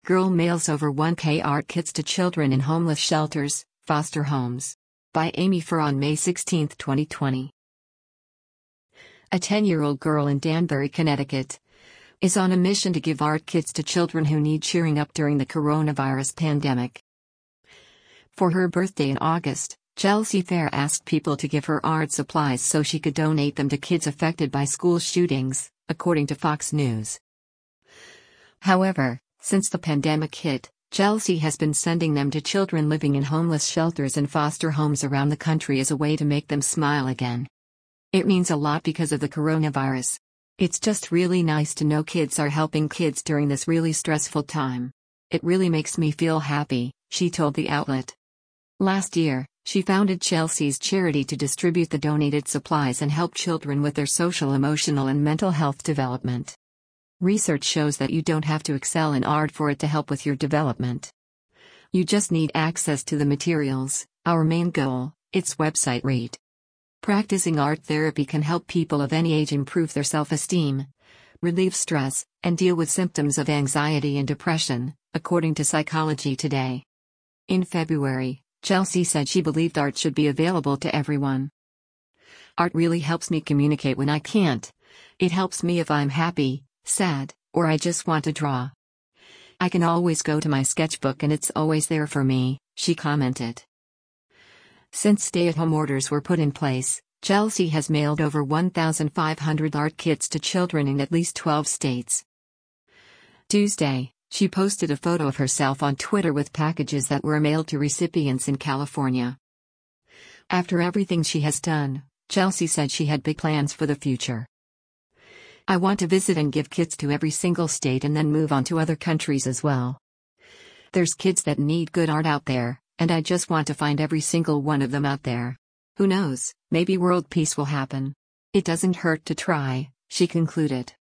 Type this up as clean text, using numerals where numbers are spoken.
Girl mails over 1K art kits to children in homeless shelters, foster homes. By Amy Furr on May 16, 2020. A 10-year-old girl in Danbury, Connecticut, is on a mission to give art kits to children who need cheering up during the coronavirus pandemic. For her birthday in August, Chelsea Fair asked people to give her art supplies so she could donate them to kids affected by school shootings, according to Fox News. However, since the pandemic hit, Chelsea has been sending them to children living in homeless shelters and foster homes around the country as a way to make them smile again. It means a lot because of the coronavirus. It's just really nice to know kids are helping kids during this really stressful time. It really makes me feel happy, she told the outlet. Last year, she founded Chelsea's charity to distribute the donated supplies and help children with their social, emotional, and mental health development. Research shows that you don't have to excel in art for it to help with your development. You just need access to the materials, our main goal, its website read. Practicing art therapy can help people of any age improve their self-esteem, relieve stress, and deal with symptoms of anxiety and depression, according to Psychology Today. In February, Chelsea said she believed art should be available to everyone. Art really helps me communicate when I can't. It helps me if I'm happy, sad, or I just want to draw. I can always go to my sketchbook and it's always there for me, she commented. Since stay-at-home orders were put in place, Chelsea has mailed over 1,500 art kits to children in at least 12 states. Tuesday, she posted a photo of herself on Twitter with packages that were mailed to recipients in California. After everything she has done, Chelsea said she had big plans for the future. I want to visit and give kits to every single state and then move on to other countries as well. There's kids that need good art out there, and I just want to find every single one of them out there. Who knows, maybe world peace will happen. It doesn't hurt to try, she concluded.